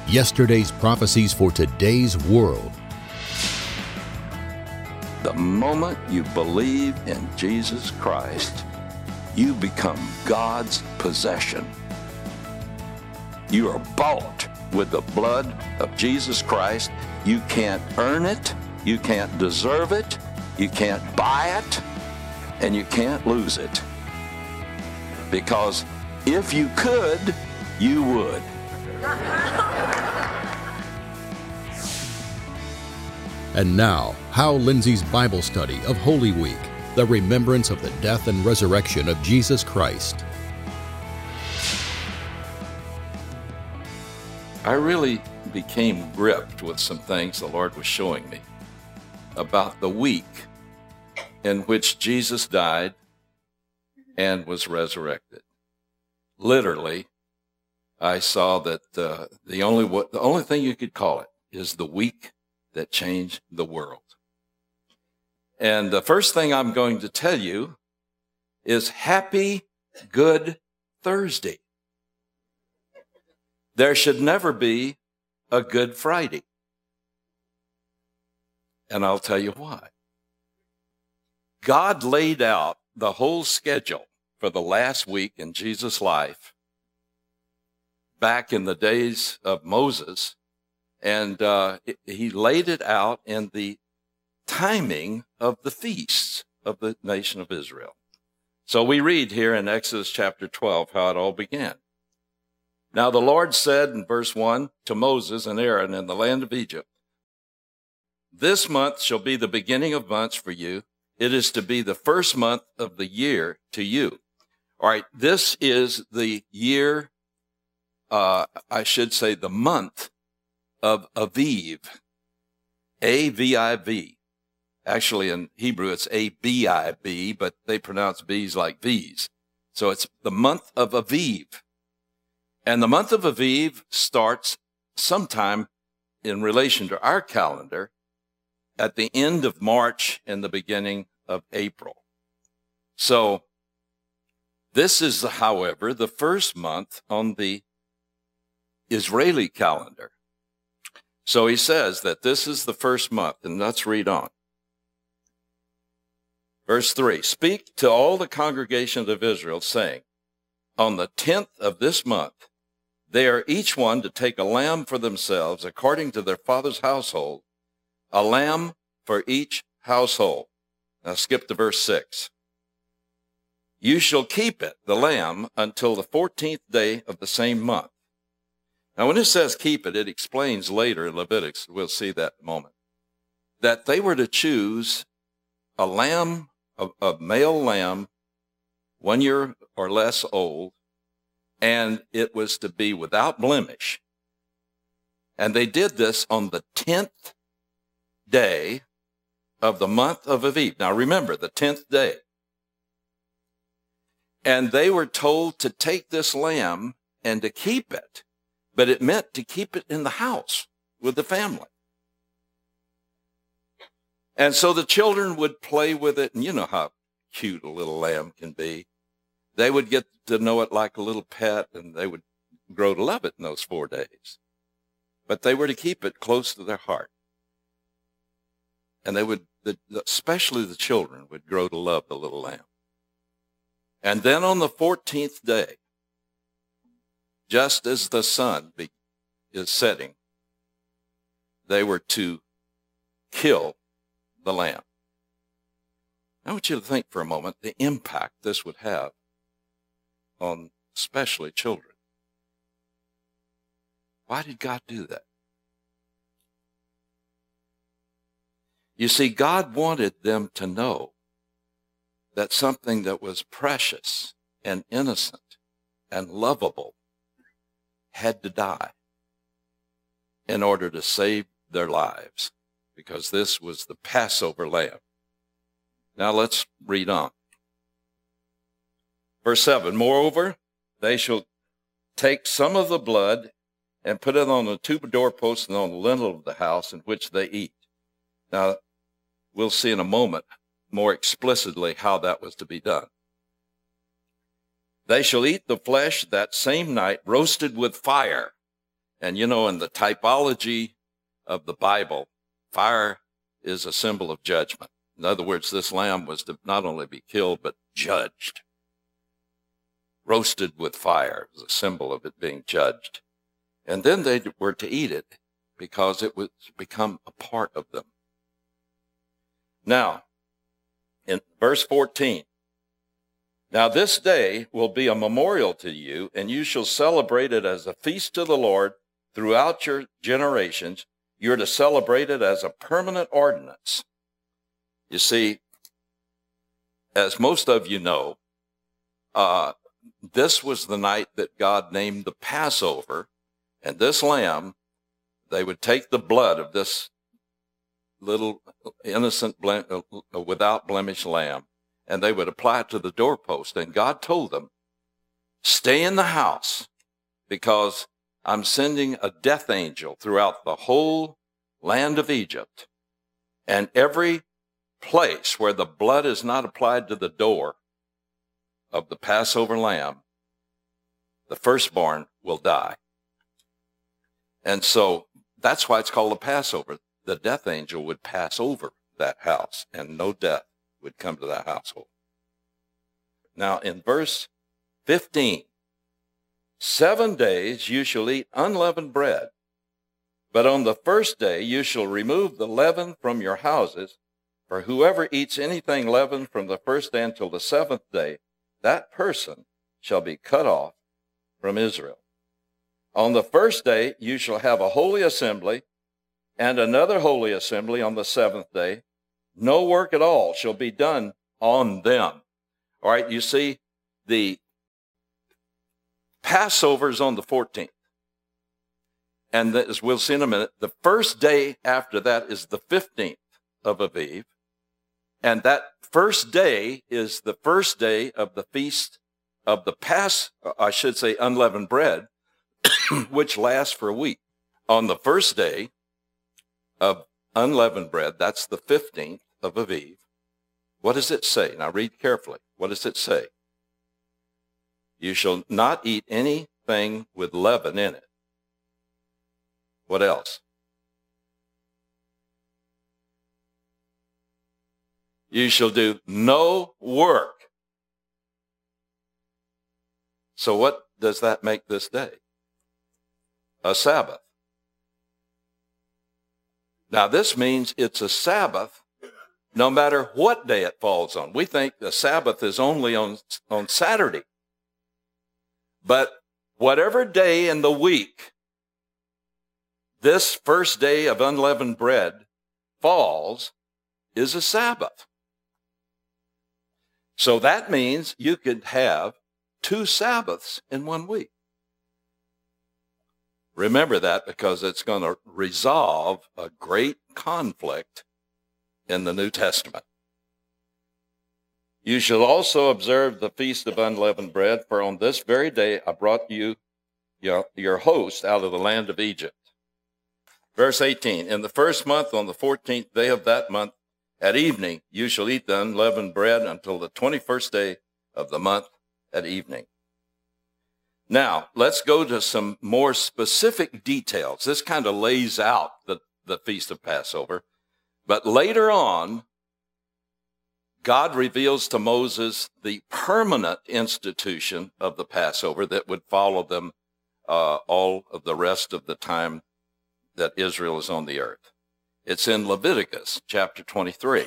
Yesterday's prophecies for today's world. The moment you believe in Jesus Christ, you become God's possession. You are bought with the blood of Jesus Christ. You can't earn it, you can't deserve it, you can't buy it, and you can't lose it. Because if you could, you would. And now, Hal Lindsey's Bible study of Holy Week, the remembrance of the death and resurrection of Jesus Christ. I really became gripped with some things the Lord was showing me about the week in which Jesus died and was resurrected. Literally, I saw that the only thing you could call it is the week that changed the world. And the first thing I'm going to tell you is Happy Good Thursday. There should never be a Good Friday. And I'll tell you why. God laid out the whole schedule for the last week in Jesus' life back in the days of Moses, and he laid it out in the timing of the feasts of the nation of Israel. So we read here in Exodus chapter 12 how it all began. Now the Lord said in verse 1 to Moses and Aaron in the land of Egypt, "This month shall be the beginning of months for you. It is to be the first month of the year to you." All right, this is the year, I should say the month of Aviv, A-V-I-V. Actually, in Hebrew, it's A-B-I-B, but they pronounce B's like V's. So it's the month of Aviv. And the month of Aviv starts sometime in relation to our calendar at the end of March and the beginning of April. So this is, however, the first month on the Israeli calendar. So he says that this is the first month, and let's read on. Verse 3, "Speak to all the congregations of Israel, saying, on the 10th of this month, they are each one to take a lamb for themselves, according to their father's household, a lamb for each household." Now skip to verse 6. "You shall keep it, the lamb, until the 14th day of the same month." Now, when it says keep it, it explains later in Leviticus, we'll see that in a moment, that they were to choose a lamb, a male lamb, 1 year or less old, and it was to be without blemish. And they did this on the 10th day of the month of Aviv. Now, remember, the 10th day. And they were told to take this lamb and to keep it. But it meant to keep it in the house with the family. And so the children would play with it, and you know how cute a little lamb can be. They would get to know it like a little pet, and they would grow to love it in those 4 days. But they were to keep it close to their heart. And they would, especially the children, would grow to love the little lamb. And then on the 14th day, just as the sun is setting, they were to kill the lamb. I want you to think for a moment the impact this would have on especially children. Why did God do that? You see, God wanted them to know that something that was precious and innocent and lovable had to die in order to save their lives, because this was the Passover lamb. Now let's read on. Verse 7, "Moreover, they shall take some of the blood and put it on the two doorposts and on the lintel of the house in which they eat." Now, we'll see in a moment more explicitly how that was to be done. "They shall eat the flesh that same night, roasted with fire, And you know, in the typology of the Bible, fire is a symbol of judgment. In other words, this lamb was to not only be killed, but judged. Roasted with fire is a symbol of it being judged. And then they were to eat it because it would become a part of them. Now, in verse 14, now this day will be a memorial to you, and you shall celebrate it as a feast to the Lord throughout your generations. You're to celebrate it as a permanent ordinance. You see, as most of you know, this was the night that God named the Passover, and this lamb, they would take the blood of this little innocent, without blemish lamb, and they would apply it to the doorpost. And God told them, stay in the house because I'm sending a death angel throughout the whole land of Egypt. And every place where the blood is not applied to the door of the Passover lamb, the firstborn will die. And so that's why it's called the Passover. The death angel would pass over that house, and no death would come to that household. Now, in verse 15, 7 days you shall eat unleavened bread, but on the first day you shall remove the leaven from your houses, for whoever eats anything leavened from the first day until the 7th day, that person shall be cut off from Israel. On the first day you shall have a holy assembly, and another holy assembly on the 7th day. No work at all shall be done on them. All right, you see, the Passover is on the 14th. And as we'll see in a minute, the first day after that is the 15th of Aviv. And that first day is the first day of the feast of the unleavened bread, which lasts for a week. On the first day of unleavened bread, that's the 15th of Aviv. What does it say? Now read carefully. What does it say? You shall not eat anything with leaven in it. What else? You shall do no work. So what does that make this day? A Sabbath. Now this means it's a Sabbath no matter what day it falls on. We think the Sabbath is only on Saturday. But whatever day in the week this first day of unleavened bread falls is a Sabbath. So that means you could have 2 Sabbaths in 1 week. Remember that because it's going to resolve a great conflict in the New Testament. You shall also observe the Feast of Unleavened Bread, for on this very day I brought you your host out of the land of Egypt. Verse 18, in the first month, on the 14th day of that month, at evening, you shall eat the unleavened bread until the 21st day of the month at evening. Now, let's go to some more specific details. This kind of lays out the Feast of Passover. But later on, God reveals to Moses the permanent institution of the Passover that would follow them all of the rest of the time that Israel is on the earth. It's in Leviticus chapter 23.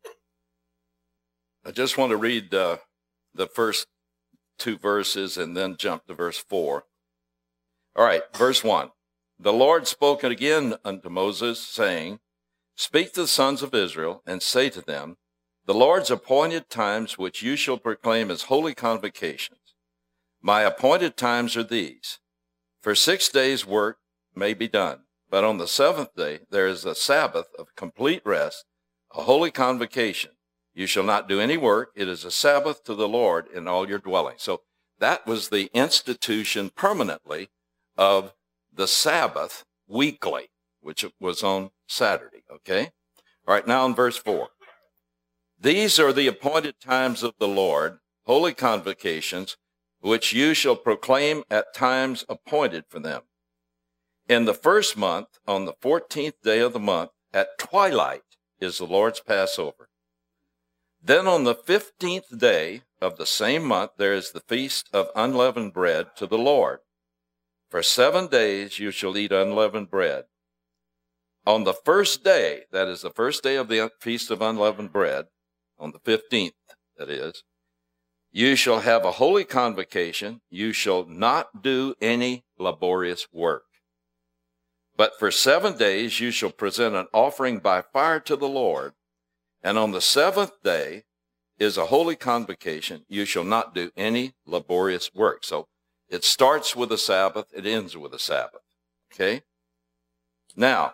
I just want to read the first 2 verses and then jump to verse 4. All right, verse 1. The Lord spoke again unto Moses, saying, Speak to the sons of Israel, and say to them, The Lord's appointed times which you shall proclaim as holy convocations. My appointed times are these. For 6 days' work may be done, but on the 7th day there is a Sabbath of complete rest, a holy convocation. You shall not do any work. It is a Sabbath to the Lord in all your dwellings. So that was the institution permanently of the Sabbath weekly, which was on Saturday, okay? All right, now in verse 4. These are the appointed times of the Lord, holy convocations, which you shall proclaim at times appointed for them. In the first month, on the 14th day of the month, at twilight is the Lord's Passover. Then on the 15th day of the same month, there is the feast of unleavened bread to the Lord. For 7 days you shall eat unleavened bread. On the first day, that is the first day of the feast of unleavened bread, on the 15th, that is, you shall have a holy convocation. You shall not do any laborious work. But for 7 days you shall present an offering by fire to the Lord. And on the 7th day is a holy convocation. You shall not do any laborious work. So it starts with a Sabbath. It ends with a Sabbath. Okay? Now,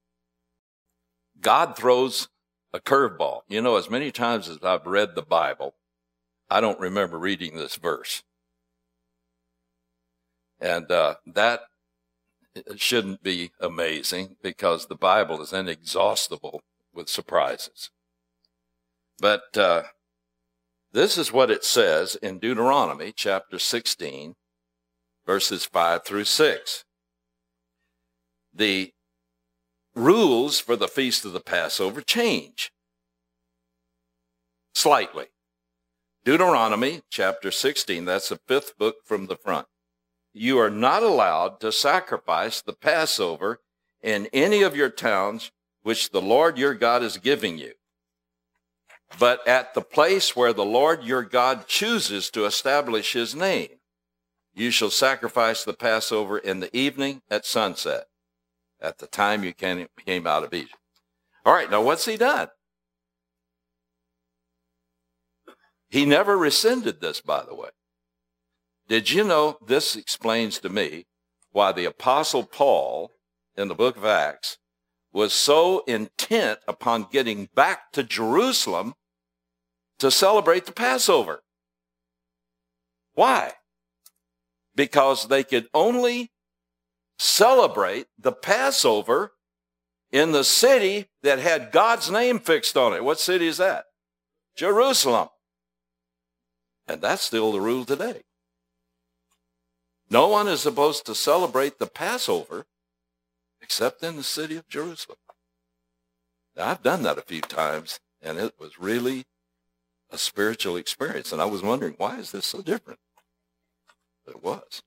God throws a curveball. You know, as many times as I've read the Bible, I don't remember reading this verse. And that shouldn't be amazing, because the Bible is inexhaustible with surprises. But this is what it says in Deuteronomy chapter 16, verses 5 through 6. The rules for the Feast of the Passover change slightly. Deuteronomy chapter 16, that's the 5th book from the front. You are not allowed to sacrifice the Passover in any of your towns which the Lord your God is giving you, but at the place where the Lord your God chooses to establish his name. You shall sacrifice the Passover in the evening at sunset, at the time you came out of Egypt. All right, now what's he done? He never rescinded this, by the way. Did you know, this explains to me why the Apostle Paul in the book of Acts was so intent upon getting back to Jerusalem to celebrate the Passover. Why? Because they could only celebrate the Passover in the city that had God's name fixed on it. What city is that? Jerusalem. And that's still the rule today. No one is supposed to celebrate the Passover except in the city of Jerusalem. Now, I've done that a few times, and it was really a spiritual experience. And I was wondering, why is this so different? But it was.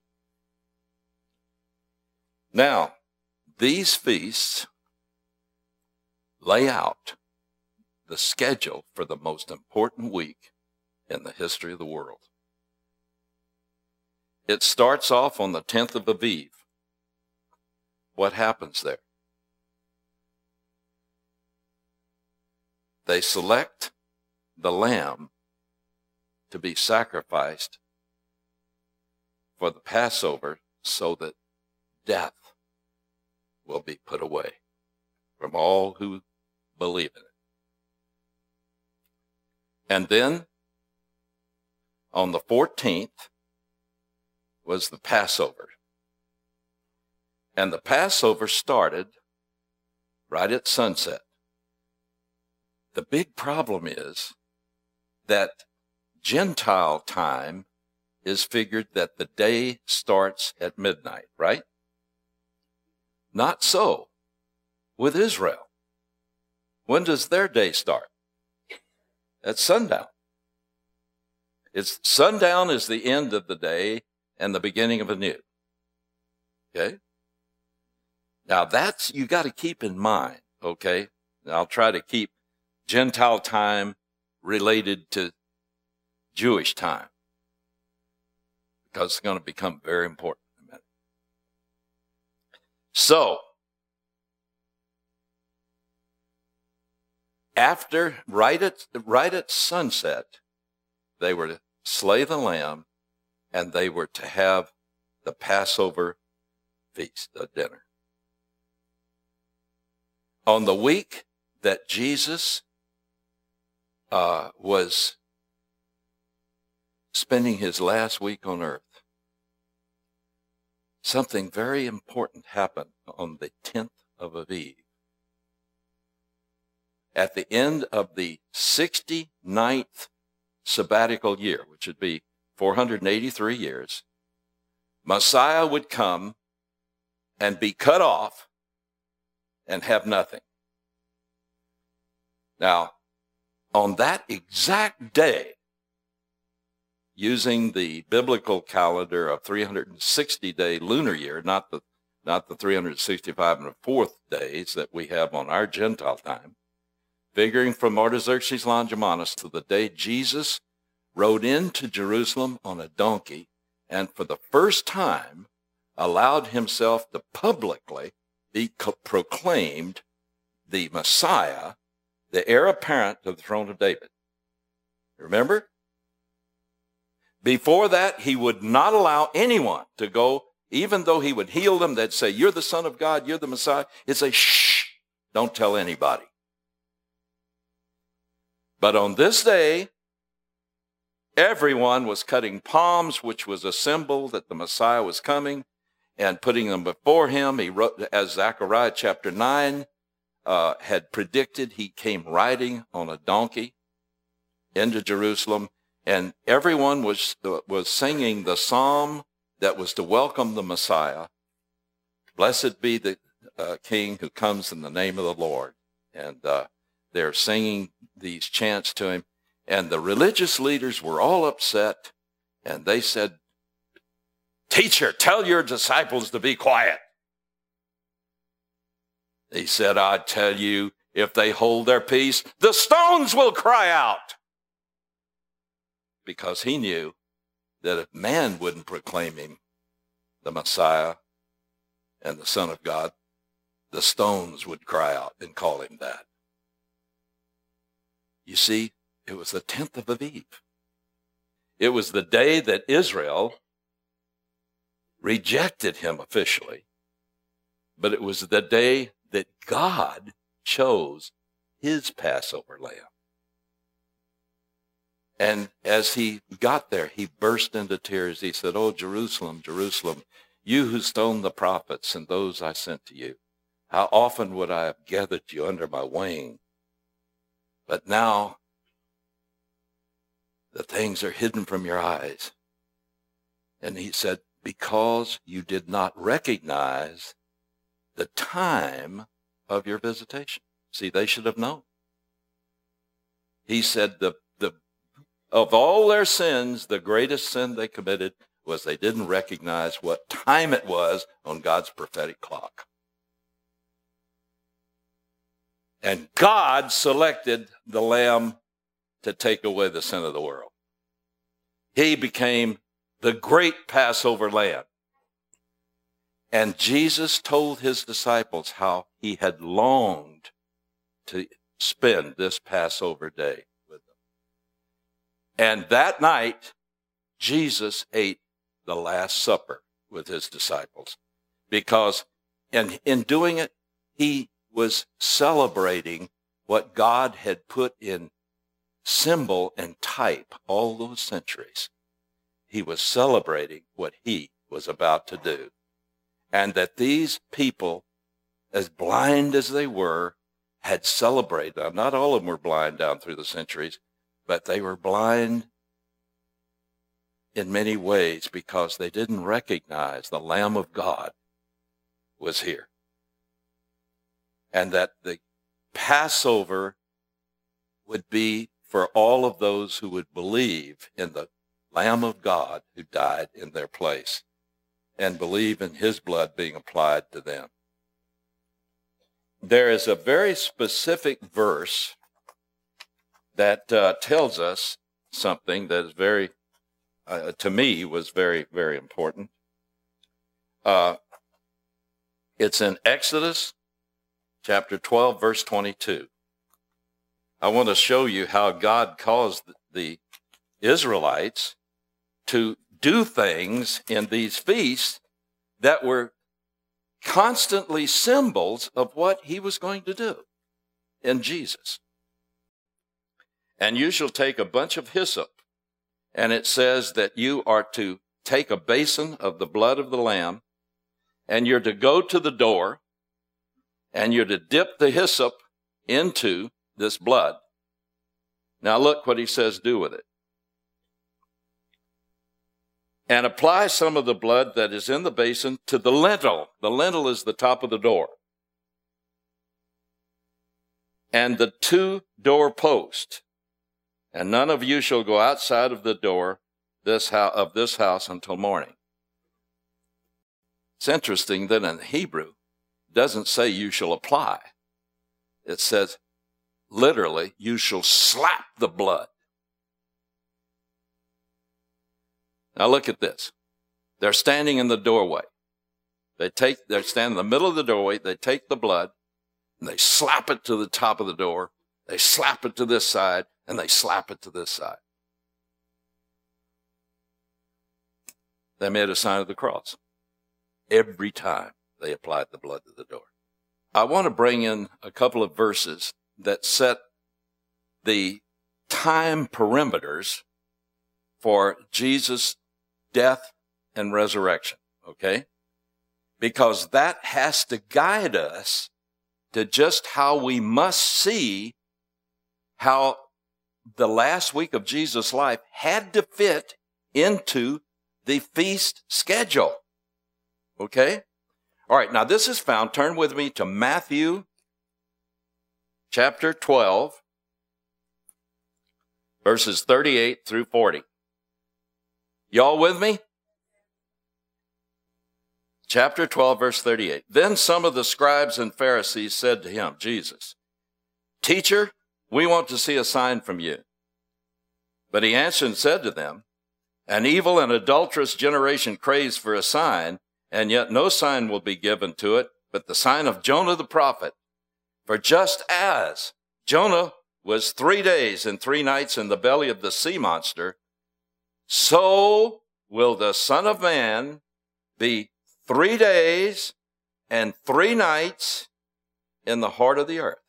Now, these feasts lay out the schedule for the most important week in the history of the world. It starts off on the 10th of Aviv. What happens there? They select the lamb to be sacrificed for the Passover so that death will be put away from all who believe in it. And then on the 14th was the Passover. And the Passover started right at sunset. The big problem is that Gentile time is figured that the day starts at midnight, right? Not so with Israel. When does their day start? At sundown. Sundown is the end of the day and the beginning of a new. Okay? Now that's, you got to keep in mind, okay? I'll try to keep Gentile time related to Jewish time, because it's going to become very important in a minute. So, right at sunset, they were to slay the lamb, and they were to have the Passover feast, a dinner. On the week that Jesus was spending his last week on earth, something very important happened on the 10th of Aviv. At the end of the 69th sabbatical year, which would be 483 years, Messiah would come and be cut off and have nothing. Now, on that exact day, using the biblical calendar of 360-day lunar year, not the 365 and a fourth days that we have on our Gentile time, figuring from Artaxerxes Longimanus to the day Jesus rode into Jerusalem on a donkey and for the first time allowed himself to publicly be proclaimed the Messiah, the heir apparent to the throne of David. Remember? Before that, he would not allow anyone to go, even though he would heal them, they'd say, you're the Son of God, you're the Messiah. He'd say, shh, don't tell anybody. But on this day, everyone was cutting palms, which was a symbol that the Messiah was coming, and putting them before him. He wrote, as Zechariah chapter 9 had predicted, he came riding on a donkey into Jerusalem, and everyone was singing the psalm that was to welcome the Messiah. Blessed be the King who comes in the name of the Lord. And they're singing these chants to him. And the religious leaders were all upset, and they said, Teacher, tell your disciples to be quiet. He said, I tell you, if they hold their peace, the stones will cry out. Because he knew that if man wouldn't proclaim him the Messiah and the Son of God, the stones would cry out and call him that. You see, it was the 10th of Aviv. It was the day that Israel rejected him officially, but it was the day that God chose his Passover lamb. And as he got there, he burst into tears. He said, Oh, Jerusalem, Jerusalem, you who stoned the prophets and those I sent to you, how often would I have gathered you under my wing? But now the things are hidden from your eyes. And he said, because you did not recognize the time of your visitation. See, they should have known. He said of all their sins, the greatest sin they committed was they didn't recognize what time it was on God's prophetic clock. And God selected the Lamb to take away the sin of the world. He became the great Passover Lamb. And Jesus told his disciples how he had longed to spend this Passover day with them. And that night, Jesus ate the Last Supper with his disciples, because in doing it, he was celebrating what God had put in symbol and type all those centuries. He was celebrating what he was about to do. And that these people, as blind as they were, had celebrated. Now, not all of them were blind down through the centuries, but they were blind in many ways because they didn't recognize the Lamb of God was here. And that the Passover would be for all of those who would believe in the Lamb of God who died in their place and believe in his blood being applied to them. There is a very specific verse that tells us something that is very, to me, was very, very important. It's in Exodus chapter 12, verse 22. I want to show you how God caused the Israelites to do things in these feasts that were constantly symbols of what he was going to do in Jesus. And you shall take a bunch of hyssop, and it says that you are to take a basin of the blood of the lamb, and you're to go to the door, and you're to dip the hyssop into this blood. Now look what he says do with it. and apply some of the blood that is in the basin to the lintel. The lintel is the top of the door. And the 2 door posts. And none of you shall go outside of the door of this house until morning. It's interesting that in Hebrew, it doesn't say you shall apply. It says, literally, you shall slap the blood. Now look at this. They're standing in the doorway. They're standing in the middle of the doorway. They take the blood and they slap it to the top of the door. They slap it to this side and they slap it to this side. They made a sign of the cross every time they applied the blood to the door. I want to bring in a couple of verses that set the time perimeters for Jesus' death and resurrection, okay? Because that has to guide us to just how we must see how the last week of Jesus' life had to fit into the feast schedule, okay? All right, now this is found, turn with me to Matthew chapter 12, verses 38 through 40. Y'all with me? Chapter 12, verse 38. Then some of the scribes and Pharisees said to him, Jesus, Teacher, we want to see a sign from you. But he answered and said to them, An evil and adulterous generation craves for a sign, and yet no sign will be given to it, but the sign of Jonah the prophet. For just as Jonah was 3 days and 3 nights in the belly of the sea monster, so will the Son of Man be 3 days and 3 nights in the heart of the earth.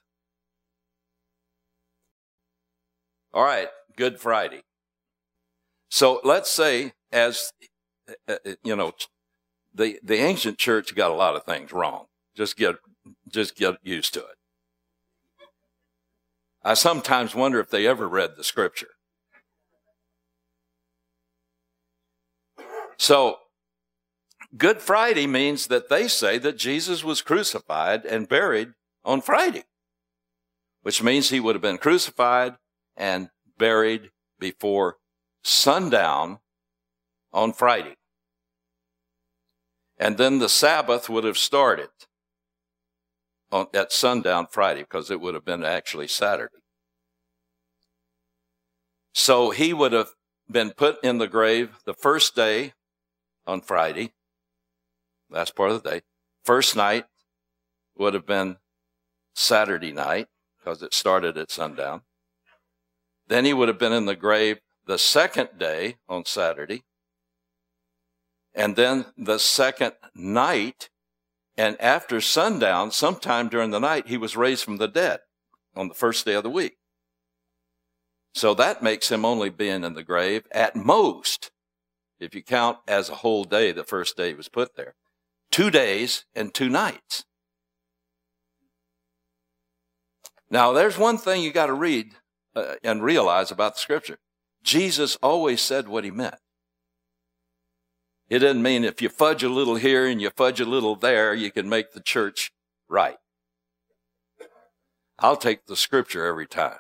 All right, Good Friday. So let's say, as you know, the ancient church got a lot of things wrong. Just get used to it. I sometimes wonder if they ever read the scripture. So, Good Friday means that they say that Jesus was crucified and buried on Friday, which means he would have been crucified and buried before sundown on Friday. And then the Sabbath would have started at sundown Friday, because it would have been actually Saturday. So he would have been put in the grave the first day on Friday. Last part of the day. First night would have been Saturday night, because it started at sundown. Then he would have been in the grave the second day on Saturday. And then the second night, and after sundown, sometime during the night, he was raised from the dead on the first day of the week. So that makes him only being in the grave at most, if you count as a whole day, the first day he was put there, 2 days and 2 nights. Now, there's one thing you got to read and realize about the scripture. Jesus always said what he meant. It doesn't mean if you fudge a little here and you fudge a little there, you can make the church right. I'll take the scripture every time.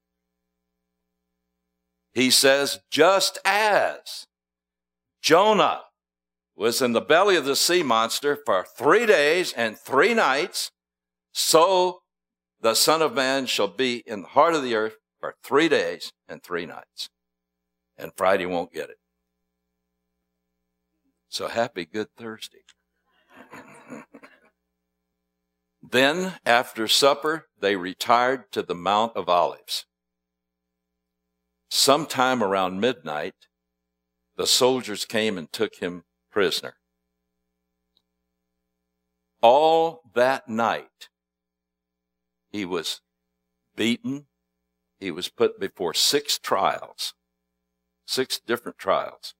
He says, just as Jonah was in the belly of the sea monster for 3 days and 3 nights, so the Son of Man shall be in the heart of the earth for 3 days and 3 nights. And Friday won't get it. So happy Good Thursday. Then, after supper, they retired to the Mount of Olives. Sometime around midnight, the soldiers came and took him prisoner. All that night, he was beaten. He was put before 6 trials, 6 different trials.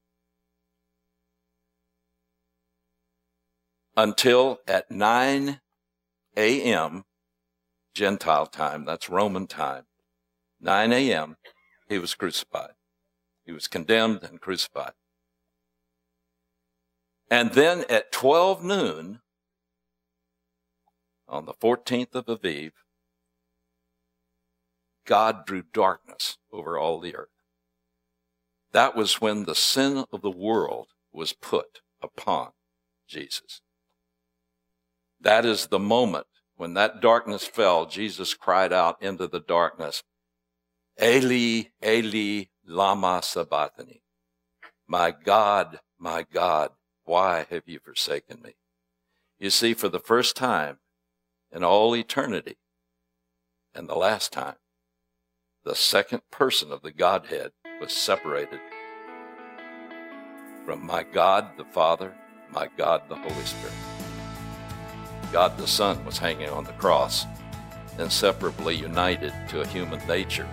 Until at 9 a.m., Gentile time, that's Roman time, 9 a.m., he was crucified. He was condemned and crucified. And then at 12 noon, on the 14th of Aviv, God drew darkness over all the earth. That was when the sin of the world was put upon Jesus. That is the moment when that darkness fell. Jesus cried out into the darkness, Eli, Eli, lama sabachthani. My God, why have you forsaken me? You see, for the first time in all eternity, and the last time, the second person of the Godhead was separated from my God the Father, my God the Holy Spirit. God the Son was hanging on the cross, inseparably united to a human nature.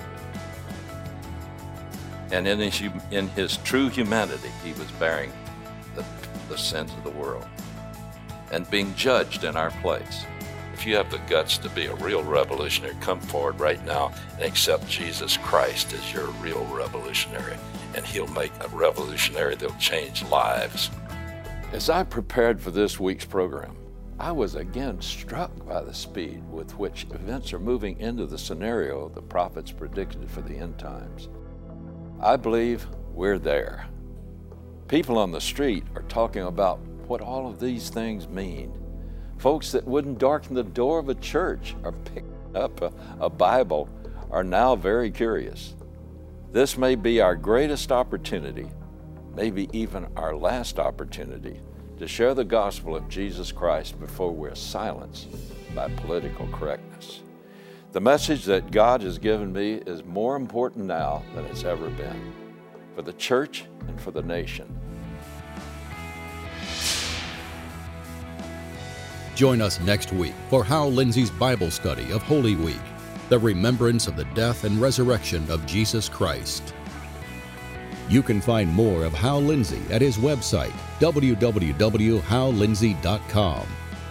And in his true humanity, he was bearing the sins of the world and being judged in our place. If you have the guts to be a real revolutionary, come forward right now and accept Jesus Christ as your real revolutionary, and he'll make a revolutionary that'll change lives. As I prepared for this week's program, I was again struck by the speed with which events are moving into the scenario the prophets predicted for the end times. I believe we're there. People on the street are talking about what all of these things mean. Folks that wouldn't darken the door of a church or pick up a Bible are now very curious. This may be our greatest opportunity, maybe even our last opportunity, to share the gospel of Jesus Christ before we're silenced by political correctness. The message that God has given me is more important now than it's ever been, for the church and for the nation. Join us next week for Hal Lindsey's Bible study of Holy Week, the remembrance of the death and resurrection of Jesus Christ. You can find more of Hal Lindsey at his website, www.hallindsey.com.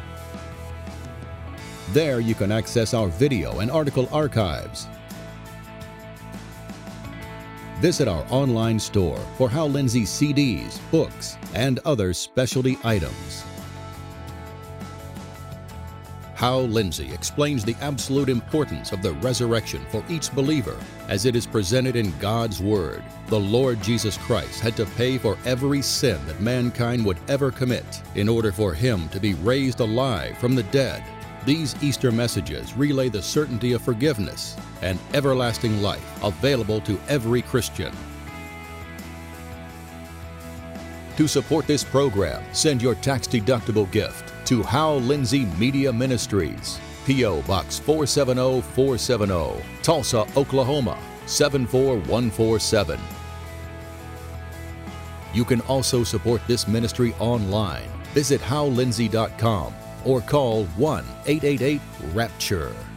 There you can access our video and article archives. Visit our online store for Hal Lindsey CDs, books, and other specialty items. Hal Lindsey explains the absolute importance of the resurrection for each believer as it is presented in God's Word. The Lord Jesus Christ had to pay for every sin that mankind would ever commit in order for him to be raised alive from the dead. These Easter messages relay the certainty of forgiveness and everlasting life available to every Christian. To support this program, send your tax-deductible gift to Hal Lindsey Media Ministries, P.O. Box 470470, Tulsa, Oklahoma 74147. You can also support this ministry online. Visit hallindsey.com or call 1-888-RAPTURE.